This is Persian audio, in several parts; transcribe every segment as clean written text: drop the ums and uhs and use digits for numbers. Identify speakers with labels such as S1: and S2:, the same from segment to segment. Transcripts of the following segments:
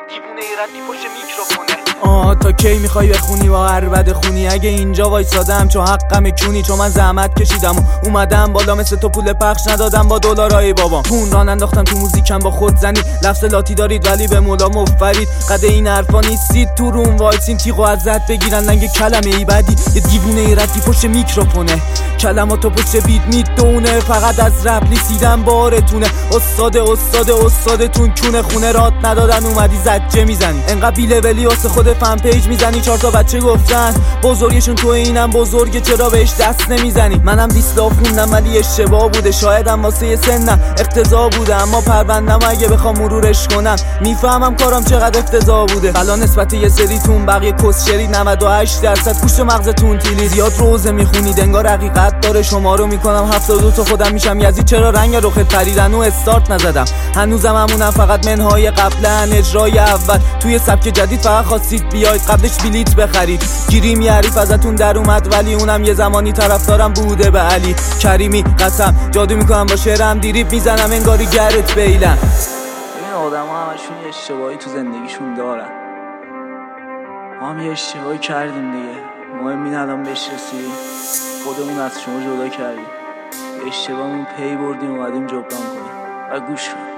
S1: دیوونه ردی پشت میکروفونه.
S2: تا کی میخوای بخونی با عربد خونی؟ اگه اینجا وایسادم چون حقم کونی، چون من زحمت کشیدم و اومدم بالا، مثل تو پول پخش ندادم با دلارای بابام. پون ران انداختم تو موزیکم با خود زنی، لفظ لاتی دارید ولی به مولا مفرید. قد این حرفا نیستید تو روم وایسین تیغو ازت بگیرن لنگ کلمه ای بدی. یه دیوونه ردی پشت میکروفونه، کلماتو پشت بیت میدونه، فقط از رپ لیسیدم بارتونه. استادتون کونه خونه رات ندادن اومدی زجه میزنی، انقدر بی لولی واسه خود فن پیج میزنی. 4 تا بچه گفتن بزرگشون تو اینم بزرگه چرا بهش دست نمیزنی؟ منم دیسلا خوندم ولی اشتباه بوده، شایدم واسه سنم اقتضا بوده، اما پروندم اگه بخوام مرورش کنم میفهمم کارم چقدر افتضاح بوده. حالا نسبت یه سریتون بقیه کسچری 98% گوشت مغزتون تیلی. زیاد روزه میخونید انگار حقیقت داره، شما رو میکنم 72 تا خودم میشم یزید. چرا رنگ رخت پریدن و استارت نزدم؟ هنوزم همونم، فقط منهای قبلا اجرای اول. توی سبک جدید فقط خواستید بیاید قبلش بلیت بخرید. گیریم یه حریف ازتون در اومد ولی اونم یه زمانی طرفدارم بوده به علی کریمی. قسم جادو میکنم با شعرم، دیریب میزنم انگاری گرت بیلم.
S3: این آدم ها همشون یه اشتباهی تو زندگیشون دارن، ما هم یه اشتباهی کردیم دیگه. مهم این الان بهش رسیدیم، خودمون از شما جدا کردیم، اشتباهمون پی بردیم اومدیم جبران کنیم و گوش کنیم.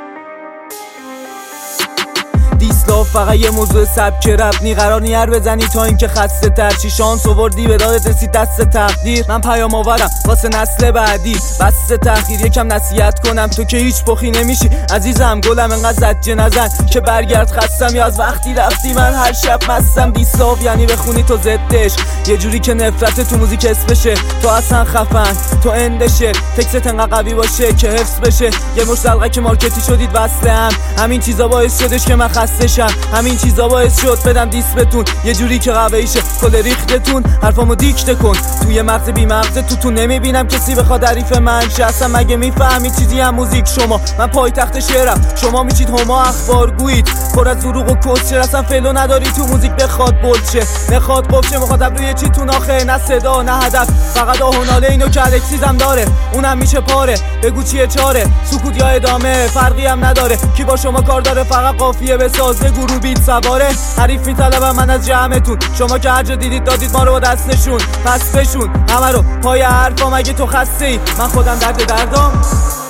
S2: دیسلا فقط یه موضوع سبک رپ نی، قرار نی بزنی تا اینکه خسته تر چی. شانس آوردی به دادت رسید دست تقدیر، من پیام آورم واسه نسل بعدی. بس تأخیر یکم نصیحت کنم، تو که هیچ پخی نمیشی عزیزم گلم، انقدر زجه نزن که برگرد خستم. یا از وقتی رفتی من هر شب مستم. دیسلا یعنی بخونی تو زدش یه جوری که نفرت تو موزیک حس بشه، تو اصلا خفن تو اندشه، تکست انقدر قوی باشه که حفظ بشه. یه مشت دلقه که مارکتی شدید وصله هم، همین چیزا باعث شدش که من خستشم، همین چیزا باعث شد بدم دیس بتون یه جوری که قویشه کل ریختتون. حرفامو دیکته کن توی مغز بی مغز تو نمیبینم کسی بخواد حریف من شه. اصلا مگه میفهمی چیزی هم موزیک شما؟ من پایتخت شعرم، شما میچید هما اخبار گویید پر از دروغ و کسچر. اصلا فلو نداری تو موزیک بخواد بولشه بخواد قفشه، مخاطب روی چی تون آخه؟ نه صدا نه هدف، فقط آه و ناله. اینو که الکسیزم داره اونم میشه پاره، بگو چیه چاره؟ سکوت یا ادامه فرقی هم نداره. کی با شما کار داره؟ فقط قافیه بساز گروه بیت سواره. حریف میطلبم من از جمعتون، شما که هر جا دیدید دادید ما رو با دستشون. پس بشون همه رو پای حرفام، اگه تو خسته ای من خودم درد دردام.